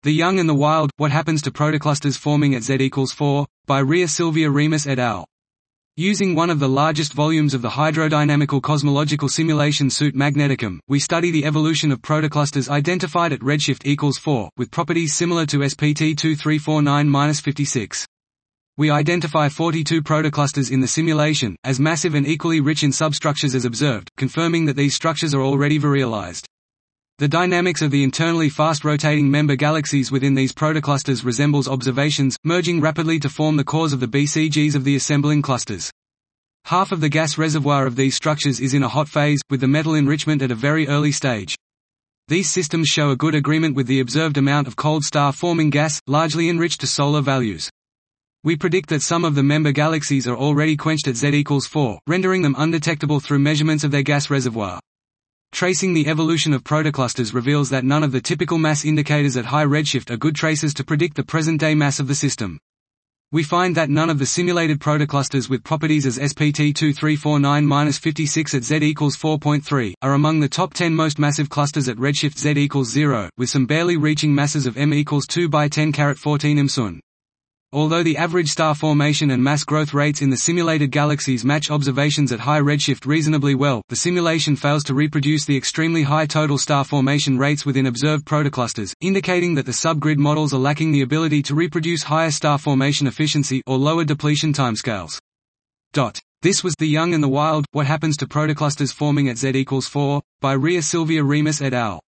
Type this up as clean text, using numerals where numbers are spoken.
The Young and the Wild, What Happens to Protoclusters Forming at Z=4, by Ria Silvia Remus et al. Using one of the largest volumes of the hydrodynamical cosmological simulation suite Magneticum, we study the evolution of protoclusters identified at redshift = 4, with properties similar to SPT 2349-56. We identify 42 protoclusters in the simulation, as massive and equally rich in substructures as observed, confirming that these structures are already virialized. The dynamics of the internally fast-rotating member galaxies within these protoclusters resembles observations, merging rapidly to form the cores of the BCGs of the assembling clusters. Half of the gas reservoir of these structures is in a hot phase, with the metal enrichment at a very early stage. These systems show a good agreement with the observed amount of cold star-forming gas, largely enriched to solar values. We predict that some of the member galaxies are already quenched at Z=4, rendering them undetectable through measurements of their gas reservoir. Tracing the evolution of protoclusters reveals that none of the typical mass indicators at high redshift are good traces to predict the present-day mass of the system. We find that none of the simulated protoclusters with properties as SPT 2349-56 at Z=4.3 are among the top 10 most massive clusters at redshift Z=0, with some barely reaching masses of m=2 by 10^14 msun. Although the average star formation and mass growth rates in the simulated galaxies match observations at high redshift reasonably well, the simulation fails to reproduce the extremely high total star formation rates within observed protoclusters, indicating that the subgrid models are lacking the ability to reproduce higher star formation efficiency or lower depletion timescales. This was The Young and the Wild, What Happens to Protoclusters Forming at Z=4, by Ria Silvia Remus et al.